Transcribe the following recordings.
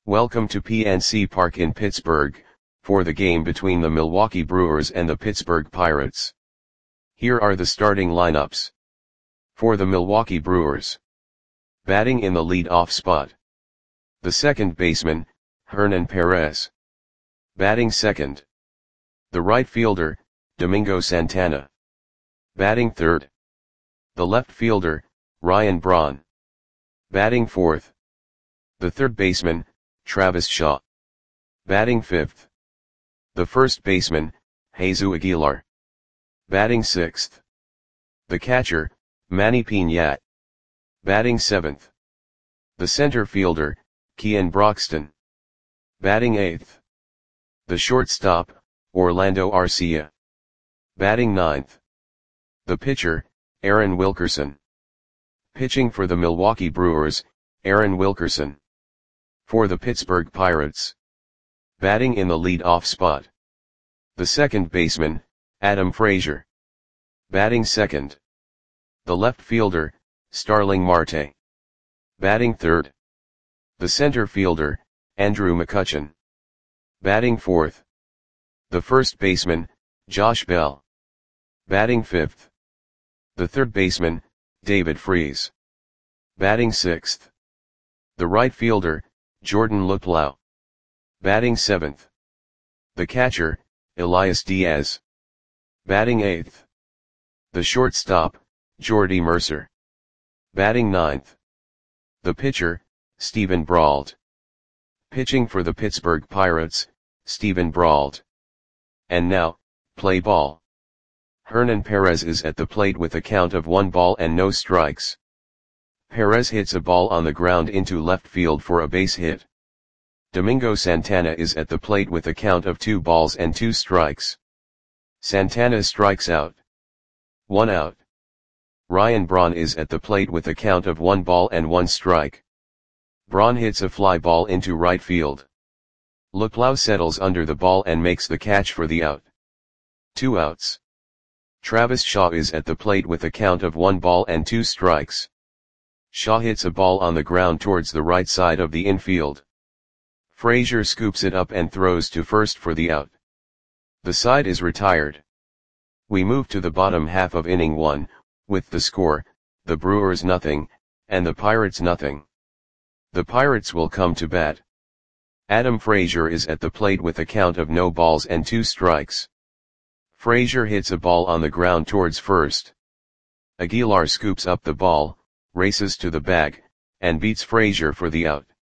Welcome to PNC Park in Pittsburgh, for the game between the Milwaukee Brewers and the Pittsburgh Pirates. Here are the starting lineups. For the Milwaukee Brewers. Batting in the lead-off spot. The second baseman, Hernan Perez. Batting second. The right fielder, Domingo Santana. Batting third. The left fielder, Ryan Braun. Batting fourth. The third baseman, Travis Shaw. Batting fifth. The first baseman, Jesus Aguilar. Batting sixth. The catcher, Manny Piñat. Batting seventh. The center fielder, Kean Broxton. Batting eighth. The shortstop, Orlando Arcia. Batting ninth. The pitcher, Aaron Wilkerson. Pitching for the Milwaukee Brewers, Aaron Wilkerson. For the Pittsburgh Pirates. Batting in the lead-off spot. The second baseman, Adam Frazier. Batting second. The left fielder, Starling Marte. Batting third. The center fielder, Andrew McCutchen. Batting fourth. The first baseman, Josh Bell. Batting fifth. The third baseman, David Freese. Batting sixth. The right fielder, Jordan Luplow. Batting seventh. The catcher, Elias Diaz. Batting eighth. The shortstop, Jordy Mercer. Batting ninth. The pitcher, Steven Brault. Pitching for the Pittsburgh Pirates, Steven Brault. And now, play ball. Hernan Perez is at the plate with a count of 1 ball and no strikes. Perez hits a ball on the ground into left field for a base hit. Domingo Santana is at the plate with a count of 2 balls and 2 strikes. Santana strikes out. 1 out. Ryan Braun is at the plate with a count of 1 ball and 1 strike. Braun hits a fly ball into right field. Luplow settles under the ball and makes the catch for the out. 2 outs. Travis Shaw is at the plate with a count of 1 ball and 2 strikes. Shaw hits a ball on the ground towards the right side of the infield. Frazier scoops it up and throws to first for the out. The side is retired. We move to the bottom half of inning 1, with the score, the Brewers nothing, and the Pirates nothing. The Pirates will come to bat. Adam Frazier is at the plate with a count of no balls and 2 strikes. Frazier hits a ball on the ground towards first. Aguilar scoops up the ball, races to the bag, and beats Frazier for the out.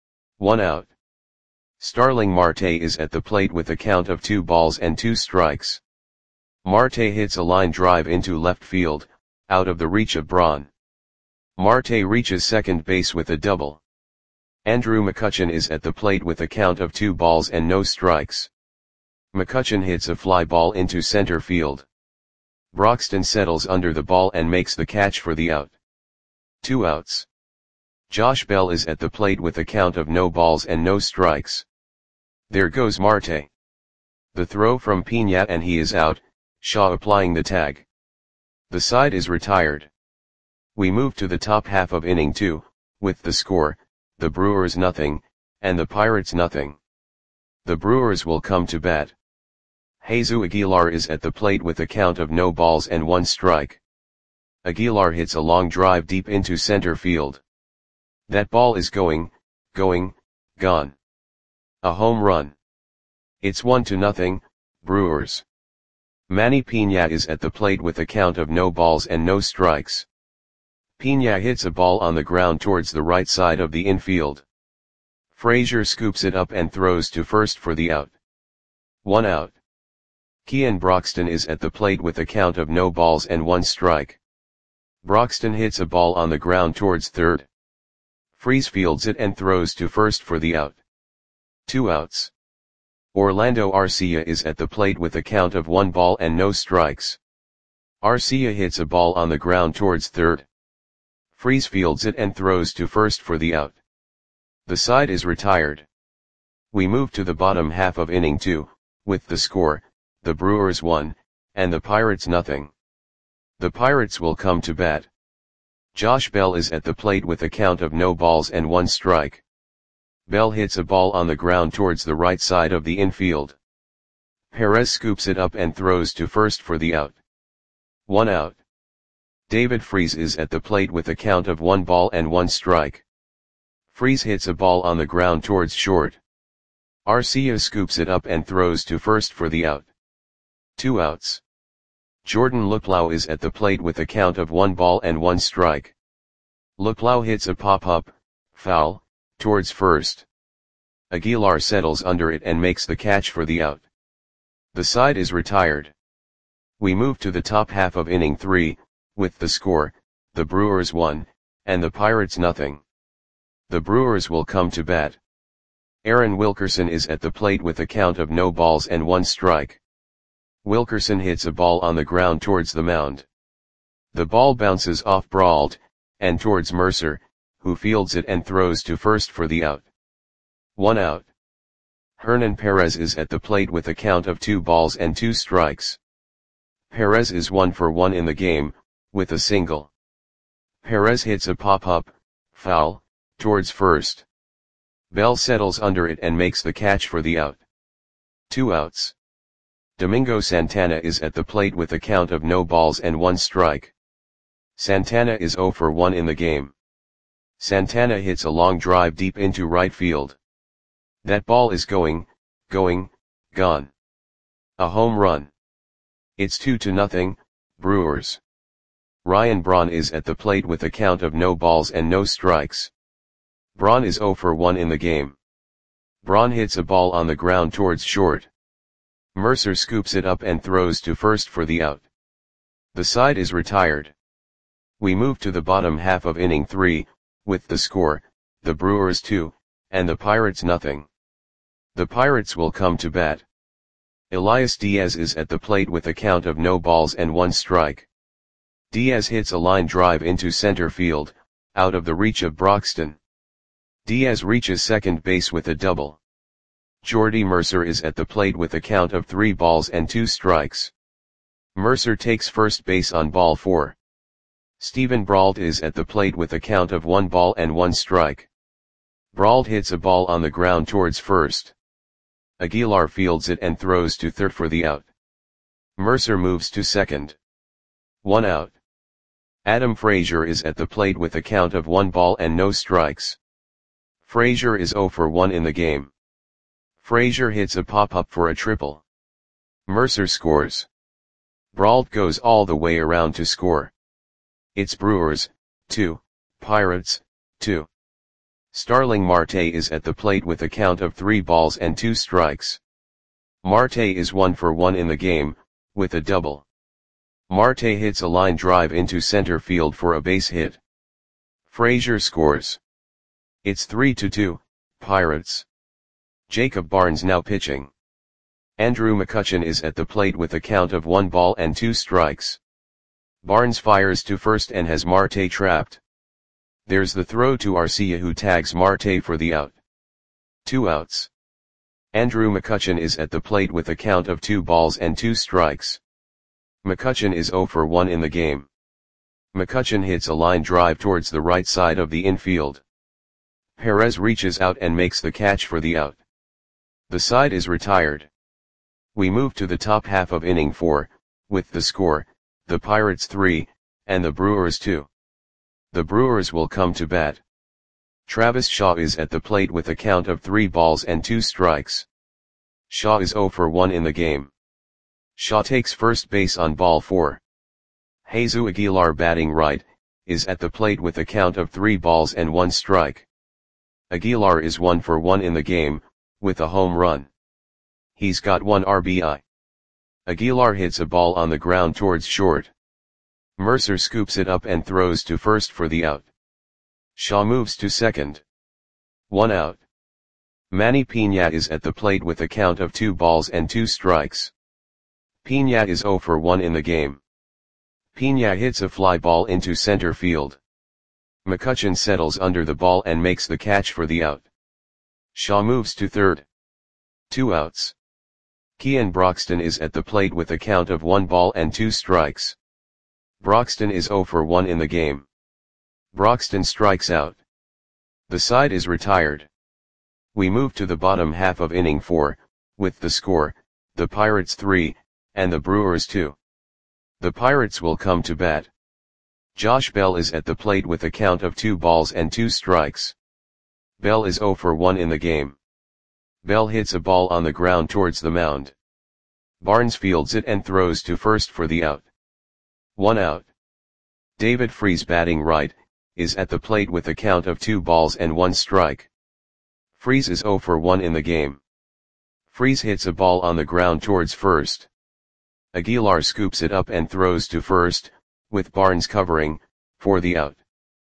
1 out. Starling Marte is at the plate with a count of 2 balls and 2 strikes. Marte hits a line drive into left field, out of the reach of Braun. Marte reaches second base with a double. Andrew McCutchen is at the plate with a count of 2 balls and no strikes. McCutchen hits a fly ball into center field. Broxton settles under the ball and makes the catch for the out. 2 outs. Josh Bell is at the plate with a count of no balls and no strikes. There goes Marte. The throw from Piñat and he is out, Shaw applying the tag. The side is retired. We move to the top half of inning 2, with the score, the Brewers nothing, and the Pirates nothing. The Brewers will come to bat. Jesus Aguilar is at the plate with a count of no balls and 1 strike. Aguilar hits a long drive deep into center field. That ball is gone. A home run. It's 1-0, Brewers. Manny Piñat is at the plate with a count of no balls and no strikes. Piñat hits a ball on the ground towards the right side of the infield. Frazier scoops it up and throws to first for the out. 1 out. Kean Broxton is at the plate with a count of no balls and 1 strike. Broxton hits a ball on the ground towards third. Freese fields it and throws to first for the out. 2 outs. Orlando Arcia is at the plate with a count of 1 ball and no strikes. Arcia hits a ball on the ground towards third. Freese fields it and throws to first for the out. The side is retired. We move to the bottom half of inning 2, with the score, the Brewers 1, and the Pirates nothing. The Pirates will come to bat. Josh Bell is at the plate with a count of no balls and 1 strike. Bell hits a ball on the ground towards the right side of the infield. Perez scoops it up and throws to first for the out. 1 out. David Freese is at the plate with a count of 1 ball and 1 strike. Freese hits a ball on the ground towards short. Arcia scoops it up and throws to first for the out. 2 outs. Jordan Luplow is at the plate with a count of 1 ball and 1 strike. Luplow hits a pop-up, foul, towards first. Aguilar settles under it and makes the catch for the out. The side is retired. We move to the top half of inning 3, with the score, the Brewers 1, and the Pirates nothing. The Brewers will come to bat. Aaron Wilkerson is at the plate with a count of no balls and 1 strike. Wilkerson hits a ball on the ground towards the mound. The ball bounces off Brault, and towards Mercer, who fields it and throws to first for the out. 1 out. Hernan Perez is at the plate with a count of 2 balls and 2 strikes. Perez is 1 for 1 in the game, with a single. Perez hits a pop-up, foul, towards first. Bell settles under it and makes the catch for the out. 2 outs. Domingo Santana is at the plate with a count of no balls and 1 strike. Santana is 0 for 1 in the game. Santana hits a long drive deep into right field. That ball is gone. A home run. It's 2-0, Brewers. Ryan Braun is at the plate with a count of no balls and no strikes. Braun is 0 for 1 in the game. Braun hits a ball on the ground towards short. Mercer scoops it up and throws to first for the out. The side is retired. We move to the bottom half of inning 3, with the score, the Brewers 2, and the Pirates nothing. The Pirates will come to bat. Elias Diaz is at the plate with a count of no balls and 1 strike. Diaz hits a line drive into center field, out of the reach of Broxton. Diaz reaches second base with a double. Jordy Mercer is at the plate with a count of 3 balls and 2 strikes. Mercer takes first base on ball 4. Steven Brault is at the plate with a count of 1 ball and 1 strike. Brault hits a ball on the ground towards first. Aguilar fields it and throws to third for the out. Mercer moves to second. 1 out. Adam Frazier is at the plate with a count of 1 ball and no strikes. Frazier is 0 for 1 in the game. Frazier hits a pop-up for a triple. Mercer scores. Brault goes all the way around to score. It's Brewers 2, Pirates 2. Starling Marte is at the plate with a count of 3 balls and 2 strikes. Marte is 1 for 1 in the game, with a double. Marte hits a line drive into center field for a base hit. Frazier scores. It's 3-2, Pirates. Jacob Barnes now pitching. Andrew McCutchen is at the plate with a count of 1 ball and 2 strikes. Barnes fires to first and has Marte trapped. There's the throw to Arcia, who tags Marte for the out. 2 outs. Andrew McCutchen is at the plate with a count of 2 balls and 2 strikes. McCutchen is 0 for 1 in the game. McCutchen hits a line drive towards the right side of the infield. Perez reaches out and makes the catch for the out. The side is retired. We move to the top half of inning 4, with the score, the Pirates 3, and the Brewers 2. The Brewers will come to bat. Travis Shaw is at the plate with a count of 3 balls and 2 strikes. Shaw is 0 for 1 in the game. Shaw takes first base on ball 4. Jesus Aguilar, batting right, is at the plate with a count of 3 balls and 1 strike. Aguilar is 1 for 1 in the game, with a home run. He's got 1 RBI. Aguilar hits a ball on the ground towards short. Mercer scoops it up and throws to first for the out. Shaw moves to second. 1 out. Manny Piña is at the plate with a count of 2 balls and 2 strikes. Piña is 0 for 1 in the game. Piña hits a fly ball into center field. McCutchen settles under the ball and makes the catch for the out. Shaw moves to third. 2 outs. Kean Broxton is at the plate with a count of 1 ball and 2 strikes. Broxton is 0 for 1 in the game. Broxton strikes out. The side is retired. We move to the bottom half of inning 4, with the score, the Pirates 3, and the Brewers 2. The Pirates will come to bat. Josh Bell is at the plate with a count of 2 balls and 2 strikes. Bell is 0 for 1 in the game. Bell hits a ball on the ground towards the mound. Barnes fields it and throws to first for the out. 1 out. David Freese, batting right, is at the plate with a count of 2 balls and 1 strike. Freese is 0 for 1 in the game. Freese hits a ball on the ground towards first. Aguilar scoops it up and throws to first, with Barnes covering, for the out.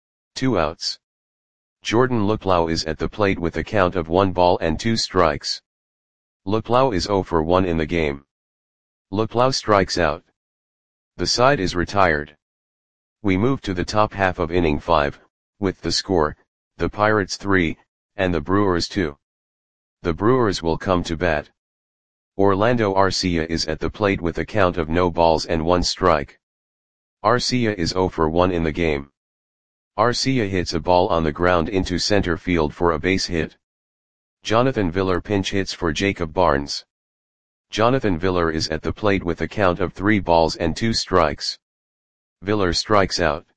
2 outs. Jordan Luplow is at the plate with a count of 1 ball and 2 strikes. Luplow is 0 for 1 in the game. Luplow strikes out. The side is retired. We move to the top half of inning 5, with the score, the Pirates 3, and the Brewers 2. The Brewers will come to bat. Orlando Arcia is at the plate with a count of no balls and 1 strike. Arcia is 0 for 1 in the game. Arcia hits a ball on the ground into center field for a base hit. Jonathan Villar pinch hits for Jacob Barnes. Jonathan Villar is at the plate with a count of 3 balls and 2 strikes. Villar strikes out.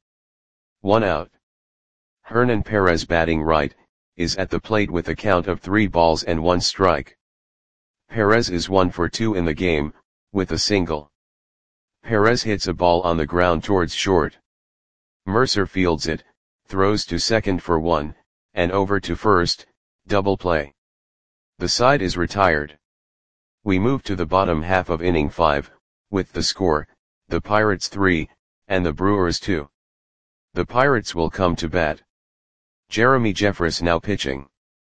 1 out. Hernan Perez, batting right, is at the plate with a count of 3 balls and 1 strike. Perez is 1 for 2 in the game, with a single. Perez hits a ball on the ground towards short. Mercer fields it, throws to second for 1, and over to first, double play. The side is retired. We move to the bottom half of inning 5, with the score, the Pirates 3, and the Brewers 2. The Pirates will come to bat. Jeremy Jeffress now pitching.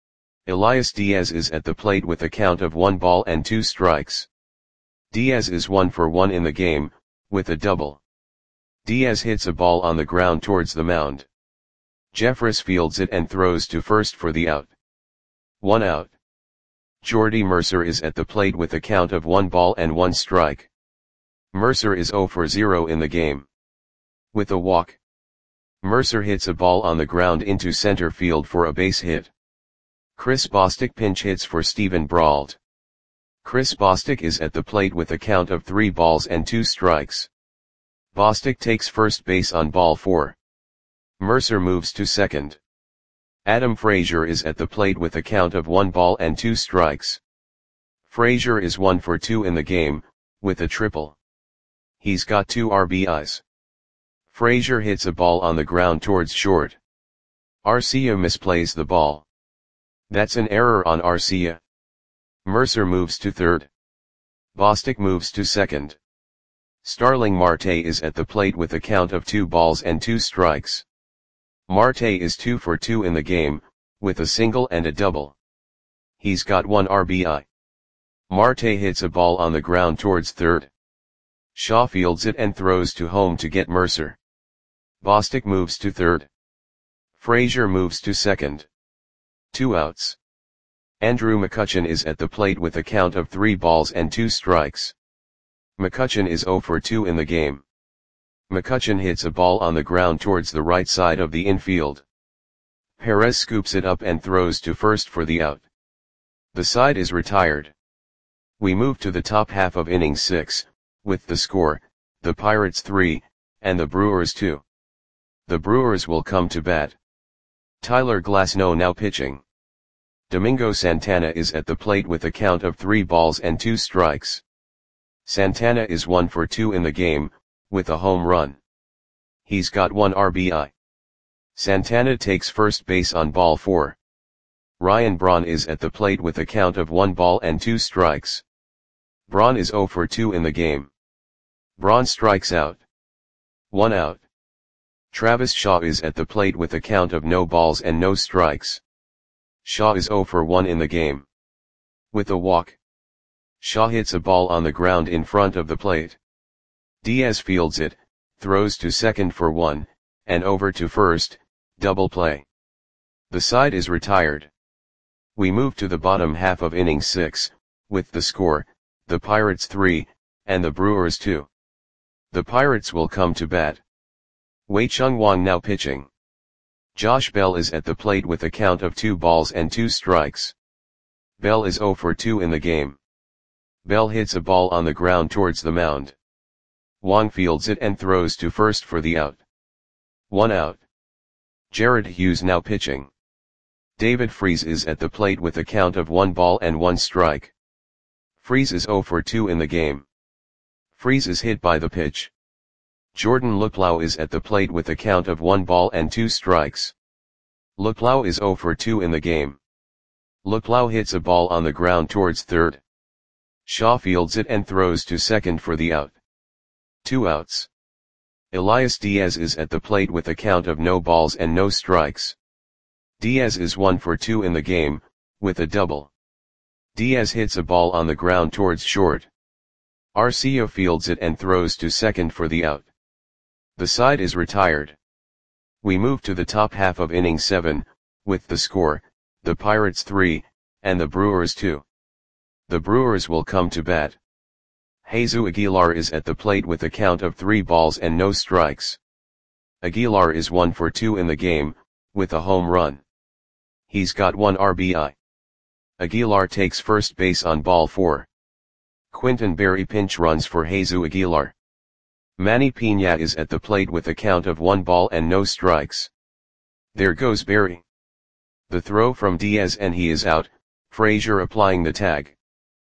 Elias Diaz is at the plate with a count of 1 ball and 2 strikes. Diaz is 1 for 1 in the game, with a double. Diaz hits a ball on the ground towards the mound. Jeffress fields it and throws to first for the out. 1 out. Jordy Mercer is at the plate with a count of 1 ball and 1 strike. Mercer is 0 for 0 in the game. With a walk. Mercer hits a ball on the ground into center field for a base hit. Chris Bostic pinch hits for Stephen Brault. Chris Bostic is at the plate with a count of 3 balls and 2 strikes. Bostic takes first base on ball 4. Mercer moves to second. Adam Frazier is at the plate with a count of 1 ball and 2 strikes. Frazier is 1 for 2 in the game, with a triple. He's got 2 RBIs. Frazier hits a ball on the ground towards short. Arcia misplays the ball. That's an error on Arcia. Mercer moves to third. Bostic moves to second. Starling Marte is at the plate with a count of 2 balls and 2 strikes. Marte is 2 for 2 in the game, with a single and a double. He's got 1 RBI. Marte hits a ball on the ground towards third. Shaw fields it and throws to home to get Mercer. Bostic moves to third. Frazier moves to second. 2 outs. Andrew McCutchen is at the plate with a count of 3 balls and 2 strikes. McCutchen is 0 for 2 in the game. McCutchen hits a ball on the ground towards the right side of the infield. Perez scoops it up and throws to first for the out. The side is retired. We move to the top half of inning 6, with the score, the Pirates 3, and the Brewers 2. The Brewers will come to bat. Tyler Glasnow now pitching. Domingo Santana is at the plate with a count of 3 balls and 2 strikes. Santana is 1 for 2 in the game, with a home run. He's got 1 RBI. Santana takes first base on ball 4. Ryan Braun is at the plate with a count of 1 ball and 2 strikes. Braun is 0 for 2 in the game. Braun strikes out. 1 out. Travis Shaw is at the plate with a count of no balls and no strikes. Shaw is 0 for 1 in the game. With a walk. Shaw hits a ball on the ground in front of the plate. Diaz fields it, throws to second for 1, and over to first, double play. The side is retired. We move to the bottom half of inning 6, with the score, the Pirates 3, and the Brewers 2. The Pirates will come to bat. Wei Chung Wang now pitching. Josh Bell is at the plate with a count of 2 balls and 2 strikes. Bell is 0 for 2 in the game. Bell hits a ball on the ground towards the mound. Wong fields it and throws to first for the out. 1 out. Jared Hughes now pitching. David Freese is at the plate with a count of 1 ball and 1 strike. Freese is 0 for 2 in the game. Freese is hit by the pitch. Jordan Luplow is at the plate with a count of 1 ball and 2 strikes. Luplow is 0 for 2 in the game. Luplow hits a ball on the ground towards third. Shaw fields it and throws to second for the out. 2 outs. Elias Diaz is at the plate with a count of no balls and no strikes. Diaz is 1 for 2 in the game, with a double. Diaz hits a ball on the ground towards short. Arcia fields it and throws to second for the out. The side is retired. We move to the top half of inning 7, with the score, the Pirates 3, and the Brewers 2. The Brewers will come to bat. Jesus Aguilar is at the plate with a count of 3 balls and no strikes. Aguilar is 1 for 2 in the game, with a home run. He's got 1 RBI. Aguilar takes first base on ball 4. Quinton Berry pinch runs for Jesus Aguilar. Manny Piña is at the plate with a count of 1 ball and no strikes. There goes Berry. The throw from Diaz and he is out, Frazier applying the tag.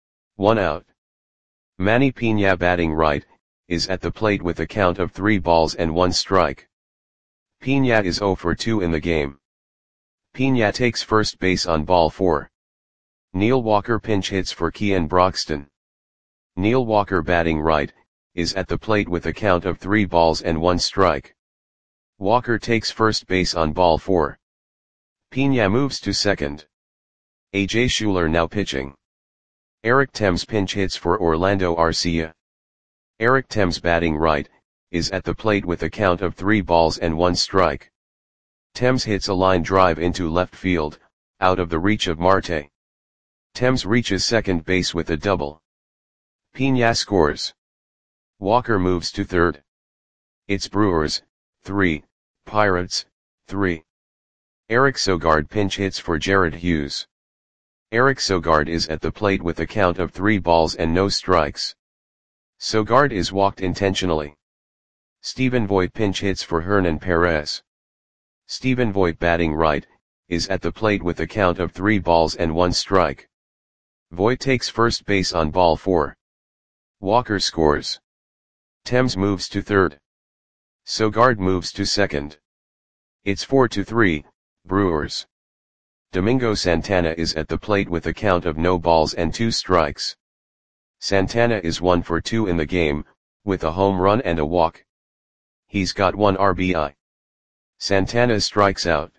1 out. Manny Piña batting right, is at the plate with a count of 3 balls and 1 strike. Piña is 0 for 2 in the game. Piña takes first base on ball 4. Neil Walker pinch hits for Kean Broxton. Neil Walker batting right, is at the plate with a count of 3 balls and 1 strike. Walker takes first base on ball 4. Piña moves to second. A.J. Schuler now pitching. Eric Thames pinch hits for Orlando Arcia. Eric Thames batting right, is at the plate with a count of 3 balls and 1 strike. Thames hits a line drive into left field, out of the reach of Marte. Thames reaches second base with a double. Piña scores. Walker moves to third. It's Brewers, 3, Pirates, 3. Eric Sogard pinch hits for Jared Hughes. Eric Sogard is at the plate with a count of 3 balls and no strikes. Sogard is walked intentionally. Stephen Voit pinch hits for Hernan Perez. Stephen Voit batting right, is at the plate with a count of 3 balls and 1 strike. Voit takes first base on ball 4. Walker scores. Thames moves to third. Sogard moves to second. It's 4-3, Brewers. Domingo Santana is at the plate with a count of no balls and 2 strikes. Santana is 1 for 2 in the game, with a home run and a walk. He's got 1 RBI. Santana strikes out.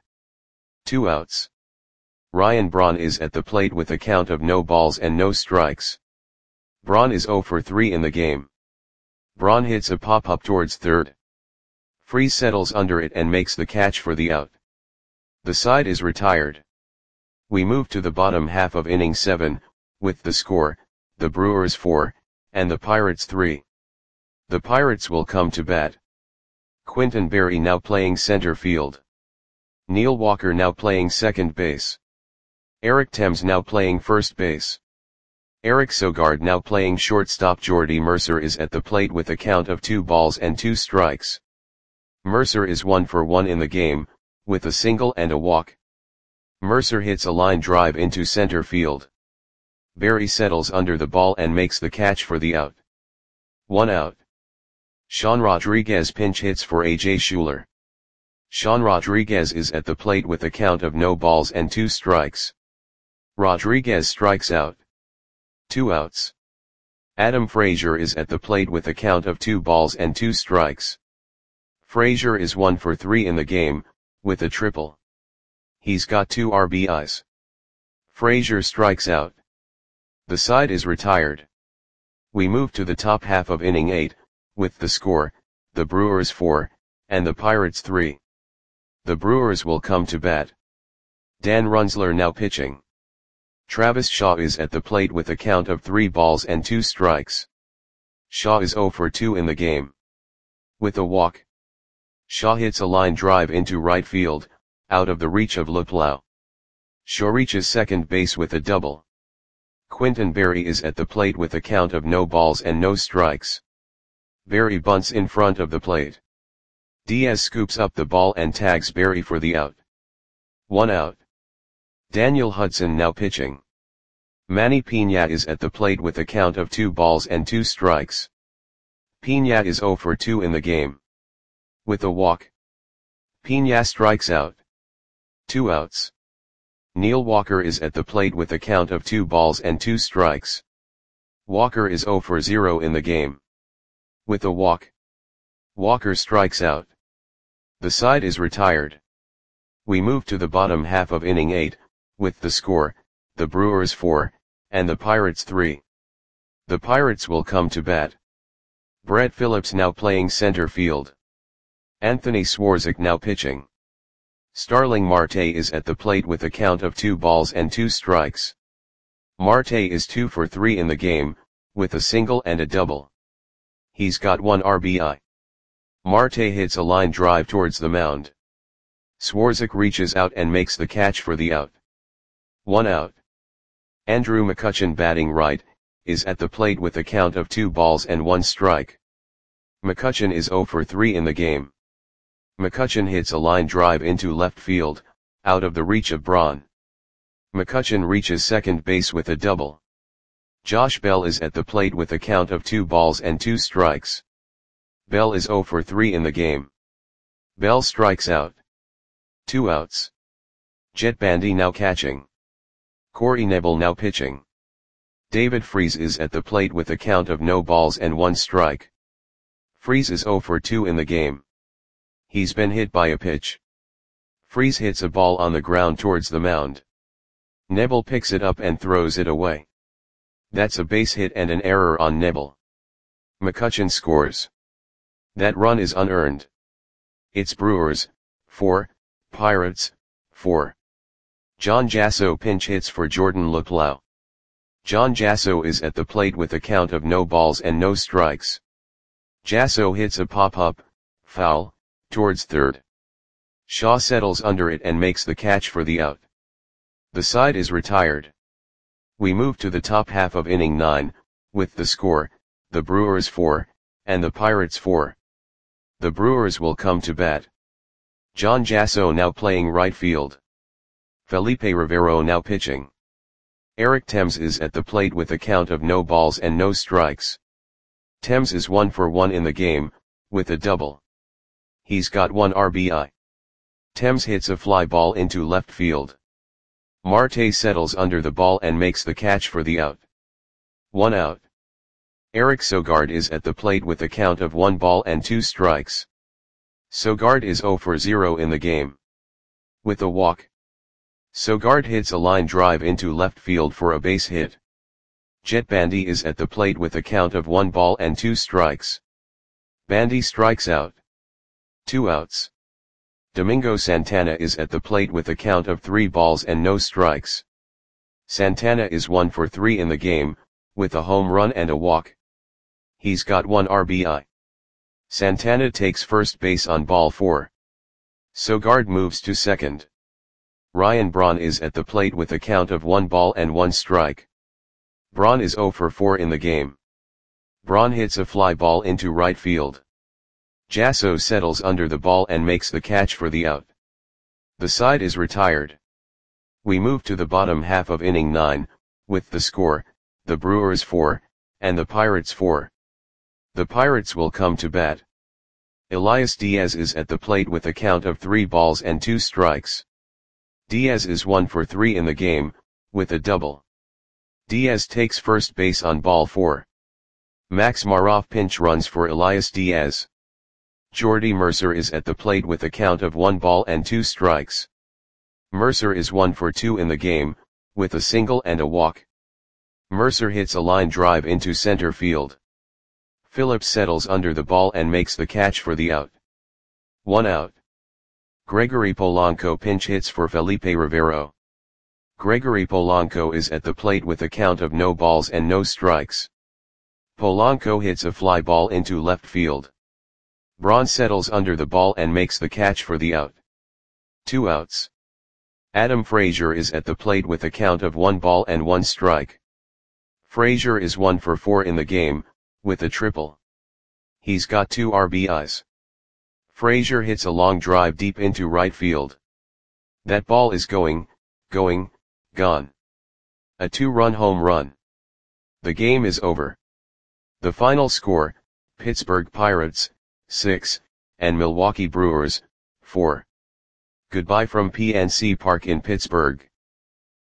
2 outs. Ryan Braun is at the plate with a count of no balls and no strikes. Braun is 0 for 3 in the game. Braun hits a pop-up towards third. Freese settles under it and makes the catch for the out. The side is retired. We move to the bottom half of inning 7, with the score, the Brewers 4, and the Pirates 3. The Pirates will come to bat. Quinton Berry now playing center field. Neil Walker now playing second base. Eric Thames now playing first base. Eric Sogard now playing shortstop. Jordy Mercer is at the plate with a count of 2 balls and 2 strikes. Mercer is 1 for 1 in the game, with a single and a walk. Mercer hits a line drive into center field. Berry settles under the ball and makes the catch for the out. 1 out. Sean Rodriguez pinch hits for A.J. Schuler. Sean Rodriguez is at the plate with a count of no balls and 2 strikes. Rodriguez strikes out. 2 outs. Adam Frazier is at the plate with a count of 2 balls and 2 strikes. Frazier is 1 for 3 in the game, with a triple. He's got 2 RBIs. Frazier strikes out. The side is retired. We move to the top half of inning 8, with the score, the Brewers 4, and the Pirates 3. The Brewers will come to bat. Dan Runsler now pitching. Travis Shaw is at the plate with a count of 3 balls and 2 strikes. Shaw is 0 for 2 in the game. With a walk. Shaw hits a line drive into right field, out of the reach of Luplow. Shaw reaches second base with a double. Quinton Berry is at the plate with a count of no balls and no strikes. Berry bunts in front of the plate. Diaz scoops up the ball and tags Berry for the out. 1 out. Daniel Hudson now pitching. Manny Piña is at the plate with a count of 2 balls and 2 strikes. Piña is 0 for 2 in the game. With a walk, Piña strikes out. 2 outs. Neil Walker is at the plate with a count of 2 balls and 2 strikes. Walker is 0 for 0 in the game. With a walk, Walker strikes out. The side is retired. We move to the bottom half of inning 8, with the score, the Brewers 4, and the Pirates 3. The Pirates will come to bat. Brett Phillips now playing center field. Anthony Swarzak now pitching. Starling Marte is at the plate with a count of 2 balls and 2 strikes. Marte is 2 for 3 in the game, with a single and a double. He's got 1 RBI. Marte hits a line drive towards the mound. Swarzak reaches out and makes the catch for the out. 1 out. Andrew McCutchen batting right, is at the plate with a count of 2 balls and 1 strike. McCutchen is 0 for 3 in the game. McCutchen hits a line drive into left field, out of the reach of Braun. McCutchen reaches second base with a double. Josh Bell is at the plate with a count of 2 balls and 2 strikes. Bell is 0 for 3 in the game. Bell strikes out. 2 outs. Jet Bandy now catching. Corey Knebel now pitching. David Freese is at the plate with a count of no balls and 1 strike. Freese is 0 for 2 in the game. He's been hit by a pitch. Freese hits a ball on the ground towards the mound. Knebel picks it up and throws it away. That's a base hit and an error on Knebel. McCutchen scores. That run is unearned. It's Brewers 4, Pirates 4. John Jasso pinch hits for Jordan Luplow. John Jasso is at the plate with a count of no balls and no strikes. Jasso hits a pop-up, foul, towards third. Shaw settles under it and makes the catch for the out. The side is retired. We move to the top half of inning 9, with the score, the Brewers 4, and the Pirates 4. The Brewers will come to bat. John Jasso now playing right field. Felipe Rivero now pitching. Eric Thames is at the plate with a count of no balls and no strikes. Thames is 1 for 1 in the game, with a double. He's got 1 RBI. Thames hits a fly ball into left field. Marte settles under the ball and makes the catch for the out. 1 out. Eric Sogard is at the plate with a count of 1 ball and 2 strikes. Sogard is 0 for 0 in the game. With a walk, Sogard hits a line drive into left field for a base hit. Jet Bandy is at the plate with a count of 1 ball and 2 strikes. Bandy strikes out. 2 outs. Domingo Santana is at the plate with a count of 3 balls and no strikes. Santana is 1 for 3 in the game, with a home run and a walk. He's got 1 RBI. Santana takes first base on ball 4. Sogard moves to second. Ryan Braun is at the plate with a count of 1 ball and 1 strike. Braun is 0 for 4 in the game. Braun hits a fly ball into right field. Jasso settles under the ball and makes the catch for the out. The side is retired. We move to the bottom half of inning 9, with the score, the Brewers 4, and the Pirates 4. The Pirates will come to bat. Elias Diaz is at the plate with a count of 3 balls and 2 strikes. Diaz is 1 for 3 in the game, with a double. Diaz takes first base on ball 4. Max Maroff pinch runs for Elias Diaz. Jordy Mercer is at the plate with a count of 1 ball and 2 strikes. Mercer is 1 for 2 in the game, with a single and a walk. Mercer hits a line drive into center field. Phillips settles under the ball and makes the catch for the out. 1 out. Gregory Polanco pinch hits for Felipe Rivero. Gregory Polanco is at the plate with a count of no balls and no strikes. Polanco hits a fly ball into left field. Braun settles under the ball and makes the catch for the out. 2 outs. Adam Frazier is at the plate with a count of 1 ball and 1 strike. Frazier is 1 for 4 in the game, with a triple. He's got 2 RBIs. Frazier hits a long drive deep into right field. That ball is gone. A 2-run home run. The game is over. The final score, Pittsburgh Pirates, 6, and Milwaukee Brewers, 4. Goodbye from PNC Park in Pittsburgh.